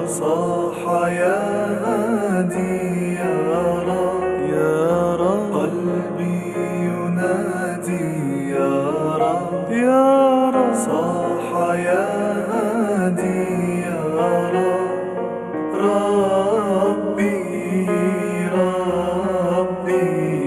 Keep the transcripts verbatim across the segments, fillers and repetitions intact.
صاح يا هادي يا رب يا رب، قلبي ينادي يا رب يا رب، صاح يا هادي يا رب، ربي ربي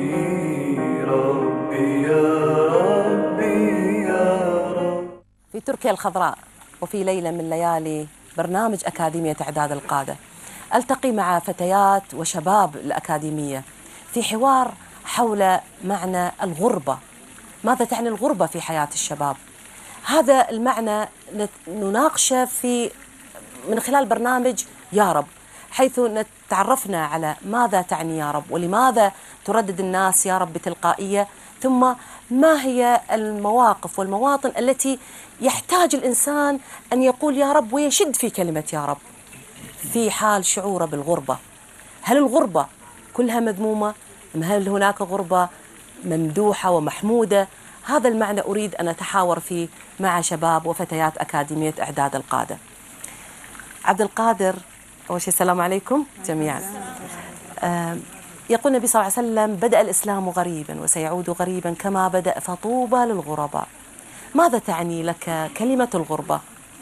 ربي يا ربي يا رب. في تركيا الخضراء وفي ليلة من ليالي برنامج أكاديمية إعداد القادة ألتقي مع فتيات وشباب الأكاديمية في حوار حول معنى الغربة. ماذا تعني الغربة في حياة الشباب؟ هذا المعنى نناقشه في من خلال برنامج يا رب، حيث تعرفنا على ماذا تعني يا رب، ولماذا تردد الناس يا رب بتلقائية، ثم ما هي المواقف والمواطن التي يحتاج الإنسان أن يقول يا رب ويشد في كلمة يا رب في حال شعوره بالغربة. هل الغربة كلها مذمومة أم هل هناك غربة ممدوحة ومحمودة؟ هذا المعنى أريد أن أتحاور فيه مع شباب وفتيات أكاديمية إعداد القادة. عبد القادر، أول شيء السلام عليكم جميعا. آه يقول النبي صلى الله عليه وسلم: بدأ الإسلام غريبا وسيعود غريبا كما بدأ فطوبى للغرباء. ماذا تعني لك كلمة الغربة؟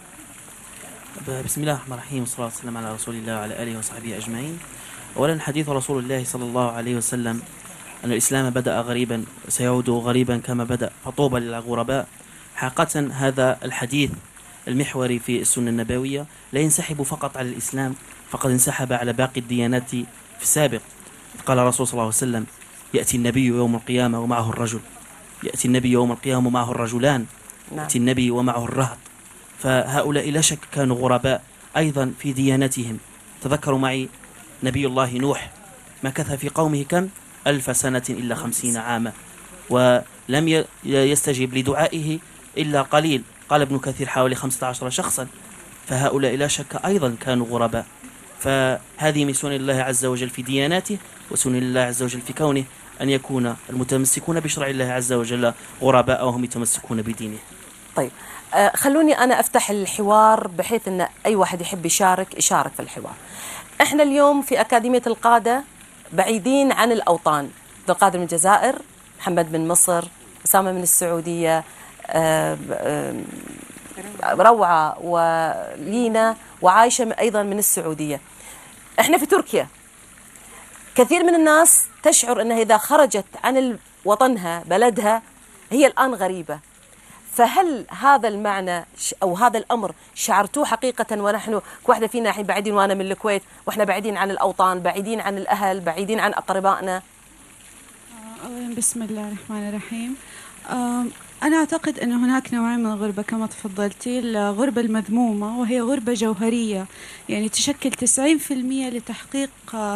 بسم الله الرحمن الرحيم، والصلاة والسلام على رسول الله وعلى آله وصحبه أجمعين. أولا، حديث رسول الله صلى الله عليه وسلم أن الإسلام بدأ غريبا وسيعود غريبا كما بدأ فطوبى للغرباء. حقيقة هذا الحديث المحوري في السنة النبوية لا ينسحب فقط على الإسلام، فقد انسحب على باقي الديانات في السابق. قال الرسول صلى الله عليه وسلم: يأتي النبي يوم القيامة ومعه الرجل، يأتي النبي يوم القيامة ومعه الرجلان، يأتي النبي ومعه الرهط. فهؤلاء لا شك كانوا غرباء أيضا في ديانتهم. تذكروا معي نبي الله نوح، مكث في قومه كم؟ ألف سنة إلا خمسين عاما، ولم يستجب لدعائه إلا قليل. قال ابن كثير حوالي خمسة عشر شخصا. فهؤلاء لا شك أيضا كانوا غرباء. فهذه من سنن الله عز وجل في دياناته وسنن الله عز وجل في كونه أن يكون المتمسكون بشرع الله عز وجل غرباء وهم يتمسكون بدينه. طيب، آه خلوني أنا أفتح الحوار بحيث أن أي واحد يحب يشارك يشارك في الحوار. إحنا اليوم في أكاديمية القادة بعيدين عن الأوطان. عبد القادر من الجزائر، محمد من مصر، أسامة من السعودية، آه آه روعة ولينا وعايشة أيضا من السعودية. إحنا في تركيا. كثير من الناس تشعر أنها إذا خرجت عن وطنها بلدها هي الآن غريبة. فهل هذا المعنى أو هذا الأمر شعرتوه حقيقة ونحن كواحدة فينا الحين بعيدين، وأنا من الكويت، وإحنا بعيدين عن الأوطان، بعيدين عن الأهل، بعيدين عن أقربائنا؟ أولا بسم الله الرحمن الرحيم. أنا أعتقد أن هناك نوعين من الغربة كما تفضلتي. الغربة المذمومة وهي غربة جوهرية، يعني تشكل تسعين بالمئة لتحقيق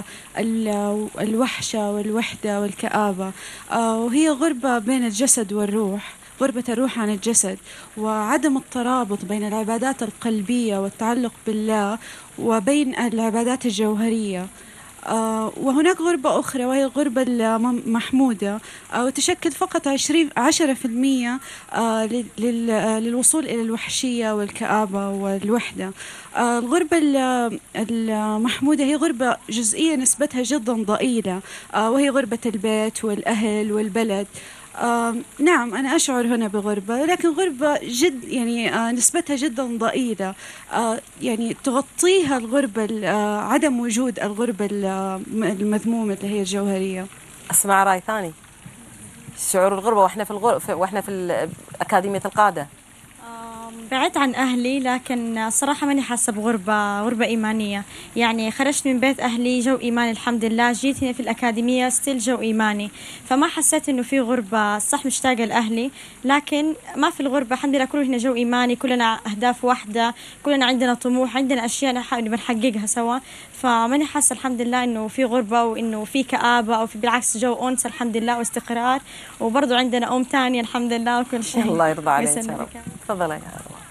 الوحشة والوحدة والكآبة، وهي غربة بين الجسد والروح، غربة الروح عن الجسد، وعدم الترابط بين العبادات القلبية والتعلق بالله وبين العبادات الجوهرية. آه وهناك غربة أخرى وهي الغربة المحمودة، آه وتشكل فقط عشرة في المئة آه للوصول إلى الوحشية والكآبة والوحدة. آه الغربة المحمودة هي غربة جزئية نسبتها جدا ضئيلة، آه وهي غربة البيت والأهل والبلد. آه نعم، أنا أشعر هنا بغربة، لكن غربة جد يعني آه نسبتها جدا ضئيلة، آه يعني تغطيها الغربة آه عدم وجود الغربة المذمومة اللي هي الجوهرية. أسمع رأي ثاني. شعور الغربة وإحنا في الغربة وإحنا في أكاديمية القادة. بعدت عن أهلي، لكن صراحة ماني حاسة بغربة، غربة إيمانية. يعني خرجت من بيت أهلي جو إيماني الحمد لله، جيت هنا في الأكاديمية ستيل جو إيماني، فما حسيت إنه في غربة. صح مشتاقة لأهلي، لكن ما في الغربة الحمد لله. كله هنا جو إيماني، كلنا أهداف واحدة، كلنا عندنا طموح، عندنا أشياء نحاول بنحققها سوا. فماني حاسة الحمد لله إنه في غربة وإنه في كآبة أو في، بالعكس جو أنس الحمد لله واستقرار، وبرضو عندنا أم تانية الحمد لله وكل شيء. الله يرضى عليك يا رب. تفضلي يا رب.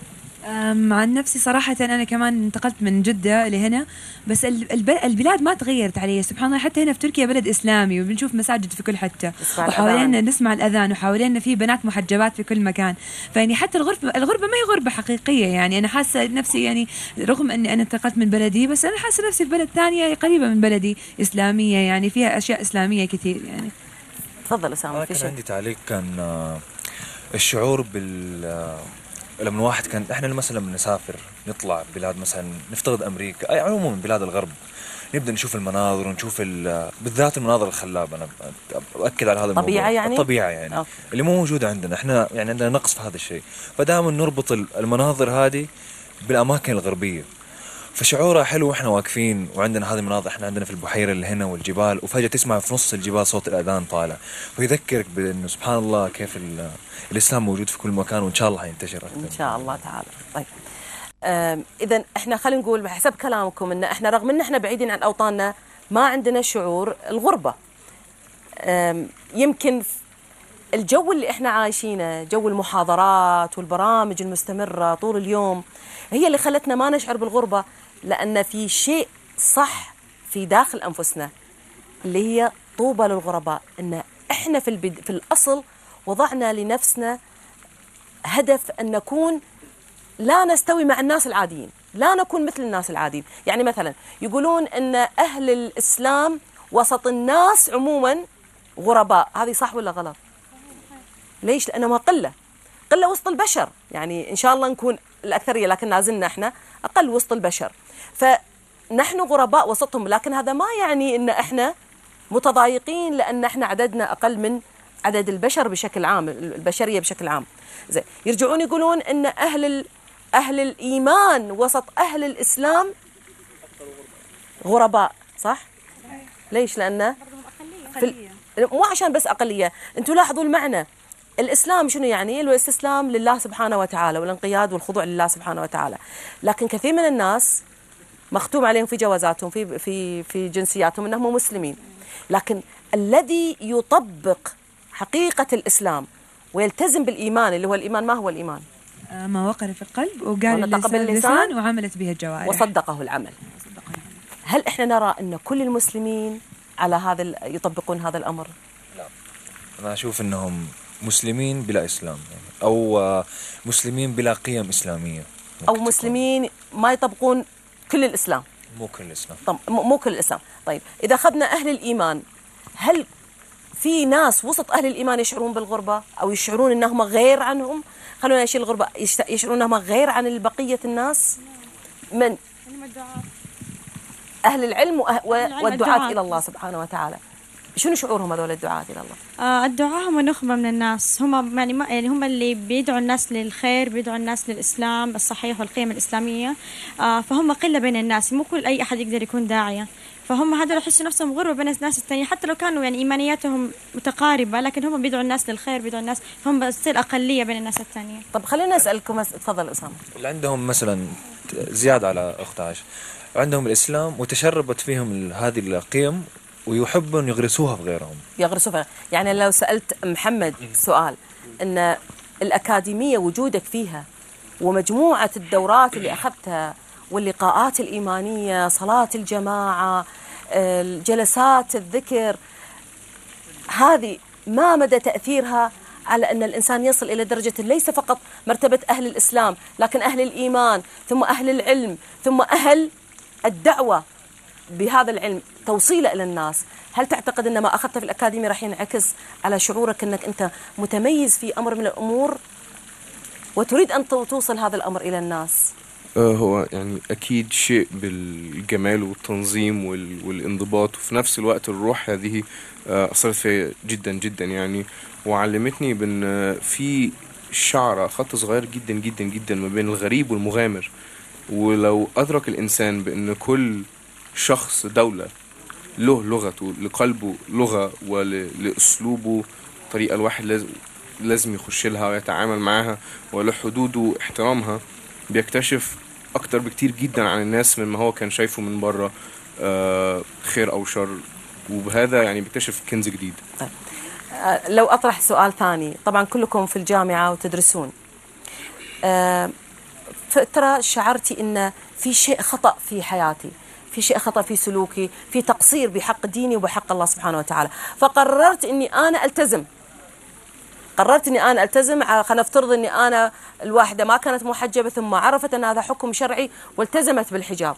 عن نفسي صراحة أنا كمان انتقلت من جدة لهنا، بس البلاد ما تغيرت علي سبحان الله. حتى هنا في تركيا بلد إسلامي وبنشوف مساجد في كل حتة، وحوالينا نسمع الأذان، وحوالينا في بنات محجبات في كل مكان. فيعني حتى الغربة الغربة ما هي غربة حقيقية. يعني أنا حاسة نفسي يعني رغم أني أنا انتقلت من بلدي، بس أنا حاسة نفسي في بلد ثانية قريبة من بلدي، إسلامية يعني فيها أشياء إسلامية كثير. يعني تفضل أسامة. في شيء عندي تعليق كان الشعور بال لما الواحد كان احنا مثلا بنسافر نطلع بلاد مثلا نفترض امريكا اي عموما بلاد الغرب، نبدا نشوف المناظر ونشوف بالذات المناظر الخلابه. انا باكد على هذا الموضوع. طبيعه يعني الطبيعه يعني أوكي. اللي مو موجوده عندنا احنا، يعني عندنا نقص في هذا الشيء، فدائما نربط المناظر هذه بالاماكن الغربيه. فشعورها حلو واحنا واقفين وعندنا هذه المناظر، احنا عندنا في البحيره اللي هنا والجبال، وفجاه تسمع في نص الجبال صوت الاذان طالع، ويذكرك بانه سبحان الله كيف الاسلام موجود في كل مكان، وان شاء الله حينتشر اكثر ان شاء الله تعالى. طيب اذا احنا خلينا نقول بحسب كلامكم ان احنا رغم ان احنا بعيدين عن اوطاننا ما عندنا شعور الغربه. يمكن الجو اللي احنا عايشينه، جو المحاضرات والبرامج المستمره طول اليوم، هي اللي خلتنا ما نشعر بالغربه، لان في شيء صح في داخل انفسنا اللي هي طوبى للغرباء. ان احنا في البد... في الاصل وضعنا لنفسنا هدف ان نكون لا نستوي مع الناس العاديين، لا نكون مثل الناس العاديين. يعني مثلا يقولون ان اهل الاسلام وسط الناس عموما غرباء، هذه صح ولا غلط؟ ليش؟ لانه قله قله وسط البشر. يعني ان شاء الله نكون الاكثريه، لكن لازلنا احنا اقل وسط البشر، فنحن غرباء وسطهم. لكن هذا ما يعني ان احنا متضايقين لان احنا عددنا اقل من عدد البشر بشكل عام، البشريه بشكل عام. زي يرجعون يقولون ان اهل ال... اهل الايمان وسط اهل الاسلام غرباء، صح؟ ليش؟ لانه في... مو عشان بس اقليه. انتم لاحظوا المعنى. الإسلام شنو يعني؟ الاستسلام لله سبحانه وتعالى والانقياد والخضوع لله سبحانه وتعالى. لكن كثير من الناس مختوم عليهم في جوازاتهم في في في جنسياتهم انهم مسلمين، لكن الذي يطبق حقيقة الإسلام ويلتزم بالإيمان، اللي هو الإيمان، ما هو الإيمان؟ ما وقر في القلب وقال اللسان وعملت به الجوارح وصدقه العمل. هل احنا نرى ان كل المسلمين على هذا يطبقون هذا الأمر؟ لا، أنا أشوف أنهم مسلمين بلا إسلام، يعني أو مسلمين بلا قيم إسلامية، أو مسلمين ما يطبقون كل الإسلام. مو كل الإسلام. طب مو كل الإسلام. طيب إذا أخذنا أهل الإيمان، هل في ناس وسط أهل الإيمان يشعرون بالغربة أو يشعرون أنهم غير عنهم؟ خلونا نشيل الغربة، يشعرون أنهم غير عن البقية الناس؟ من أهل العلم والدعاة إلى الله سبحانه وتعالى. شنو شعورهم هذول الدعاة إلى الله؟ آه الدعاة هم نخبة من الناس، هم يعني, ما يعني هم اللي بيدعوا الناس للخير، بيدعوا الناس للإسلام الصحيح والقيم الإسلامية. آه فهم قلة بين الناس، مو كل أي أحد يقدر يكون داعية. فهم هذول يحسوا نفسهم غربة بين الناس الثانية، حتى لو كانوا يعني إيمانياتهم متقاربة، لكن هم بيدعوا الناس للخير، بيدعوا الناس، فهم بتصير أقلية بين الناس الثانية. طب خلينا أسألكم، تفضل أسامة. اللي عندهم مثلا زيادة على أخت عاش، عندهم الإسلام وتشربت فيهم هذه القيم ويحبون يغرسوها في غيرهم. يغرسوها يعني لو سألت محمد سؤال أن الأكاديمية وجودك فيها ومجموعة الدورات اللي أخذتها واللقاءات الإيمانية، صلاة الجماعة، الجلسات الذكر، هذه ما مدى تأثيرها على أن الإنسان يصل إلى درجة ليس فقط مرتبة أهل الإسلام، لكن أهل الإيمان، ثم أهل العلم، ثم أهل الدعوة بهذا العلم، توصيله إلى الناس؟ هل تعتقد أن ما أخذته في الأكاديمية راح ينعكس على شعورك أنك أنت متميز في أمر من الأمور وتريد أن توصل هذا الأمر إلى الناس؟ هو يعني أكيد شيء بالجمال والتنظيم والانضباط، وفي نفس الوقت الروح هذه أثرت فيا جدا جدا يعني، وعلمتني بأن في شعرة خط صغير جدا جدا جدا ما بين الغريب والمغامر. ولو أدرك الإنسان بأن كل شخص دولة له لغته، لقلبه لغة، ولأسلوبه طريقة الواحد لازم لازم يخش لها ويتعامل معها، ولحدوده احترامها، بيكتشف أكتر بكتير جدا عن الناس مما هو كان شايفه من بره خير أو شر، وبهذا يعني بيكتشف كنز جديد. طيب. لو أطرح سؤال ثاني، طبعا كلكم في الجامعة وتدرسون، فترة شعرتي إن في شيء خطأ في حياتي، في شيء خطأ في سلوكي، في تقصير بحق ديني وبحق الله سبحانه وتعالى. فقررت إني أنا ألتزم، قررت إني أنا ألتزم. خلينا نفترض إني أنا الواحدة ما كانت محجبة ثم عرفت أن هذا حكم شرعي والتزمت بالحجاب،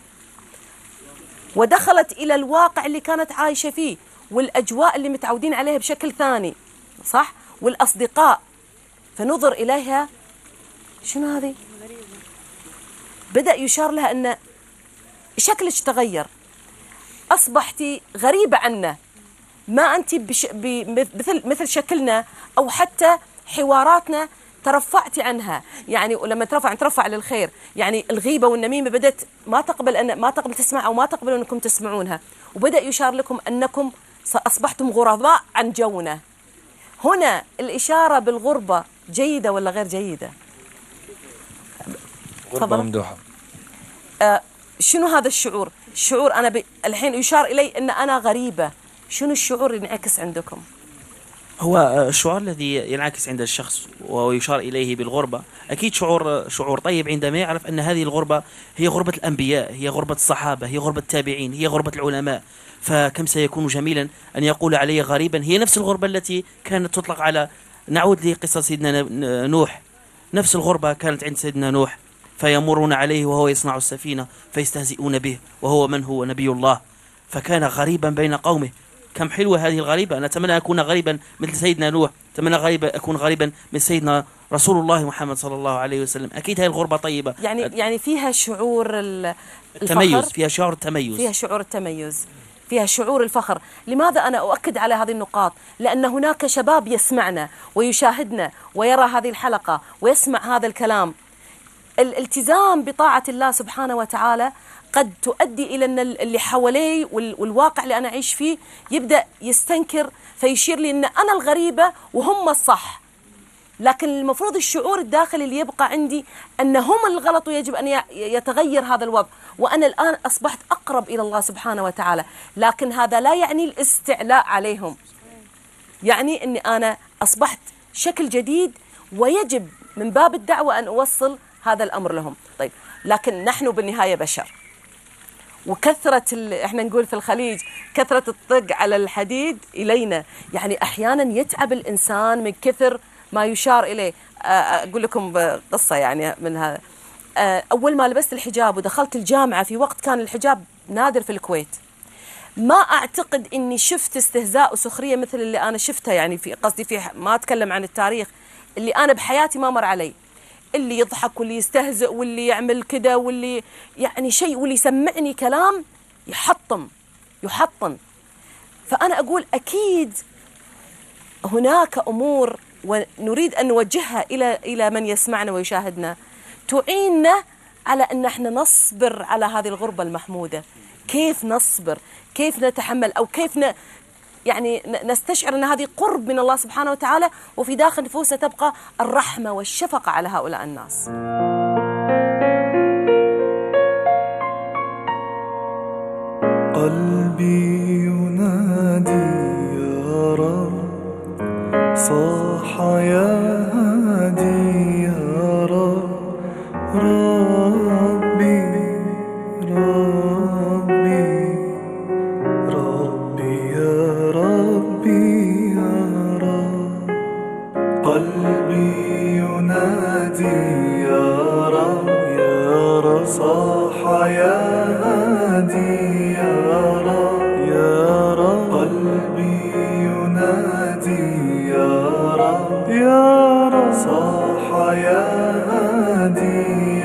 ودخلت إلى الواقع اللي كانت عايشة فيه والأجواء اللي متعودين عليها بشكل ثاني، صح؟ والأصدقاء، فنظر إليها شنو هذه؟ بدأ يشار لها أن شكلك تغير، أصبحتي غريبة عنا، ما أنت بش... مثل مثل شكلنا أو حتى حواراتنا ترفعتي عنها. يعني ولما ترفع ترفع للخير، يعني الغيبة والنميمة بدأت ما تقبل أن ما تقبل تسمع أو ما تقبل أنكم تسمعونها، وبدأ يشار لكم أنكم أصبحتم غرباء عن جونا. هنا الإشارة بالغربة جيدة ولا غير جيدة؟ غربة ممدوحة. آه شنو هذا الشعور؟ الشعور أنا ب... الحين يشار إلي أن أنا غريبة، شنو الشعور اللي ينعكس عندكم؟ هو الشعور الذي ينعكس عند الشخص ويشار إليه بالغربة أكيد شعور شعور طيب عندما يعرف أن هذه الغربة هي غربة الأنبياء، هي غربة الصحابة، هي غربة التابعين، هي غربة العلماء. فكم سيكون جميلا أن يقول علي غريبا. هي نفس الغربة التي كانت تطلق على، نعود لقصة سيدنا نوح، نفس الغربة كانت عند سيدنا نوح، فيمرون عليه وهو يصنع السفينة فيستهزئون به وهو من هو نبي الله، فكان غريبا بين قومه. كم حلوة هذه الغريبة. أنا أتمنى أكون غريبا مثل سيدنا نوح، أتمنى غريبا أكون غريبا من سيدنا رسول الله محمد صلى الله عليه وسلم. أكيد هذه الغربة طيبة، يعني يعني فيها شعور التميز، فيها شعور التميز، فيها شعور التميز، فيها شعور الفخر. لماذا أنا أؤكد على هذه النقاط؟ لأن هناك شباب يسمعنا ويشاهدنا ويرى هذه الحلقة ويسمع هذا الكلام. الالتزام بطاعة الله سبحانه وتعالى قد تؤدي إلى أن اللي حوالي والواقع اللي أنا أعيش فيه يبدأ يستنكر، فيشير لي أن أنا الغريبة وهم الصح. لكن المفروض الشعور الداخلي اللي يبقى عندي أن هم الغلط ويجب أن يتغير هذا الوضع، وأنا الآن أصبحت أقرب إلى الله سبحانه وتعالى. لكن هذا لا يعني الاستعلاء عليهم، يعني أني أنا أصبحت شكل جديد، ويجب من باب الدعوة أن أوصل هذا الأمر لهم. طيب، لكن نحن بالنهاية بشر، وكثرة احنا نقول في الخليج كثرة الطق على الحديد إلينا، يعني أحيانا يتعب الإنسان من كثر ما يشار إليه. أقول لكم قصة يعني من هذا. أول ما لبست الحجاب ودخلت الجامعة في وقت كان الحجاب نادر في الكويت، ما أعتقد إني شفت استهزاء وسخرية مثل اللي أنا شفتها، يعني في قصدي في ما أتكلم عن التاريخ، اللي أنا بحياتي ما مر علي، اللي يضحك واللي يستهزئ واللي يعمل كده واللي يعني شيء واللي يسمعني كلام يحطم يحطم. فأنا أقول أكيد هناك أمور ونريد أن نوجهها إلى إلى من يسمعنا ويشاهدنا تعيننا على أن احنا نصبر على هذه الغربة المحمودة. كيف نصبر؟ كيف نتحمل؟ أو كيف ن... يعني نستشعر أن هذه قرب من الله سبحانه وتعالى، وفي داخل نفوسنا تبقى الرحمة والشفقة على هؤلاء الناس. قلبي ينادي يا رب، صاح يا هادي يا رب، ربي ربي ربي يا ربي يا رب. قلبي ينادي يا رب يا رب، صاح يا هادي يا رب يا رب. قلبي ينادي يا رب يا رب، صاح يا هادي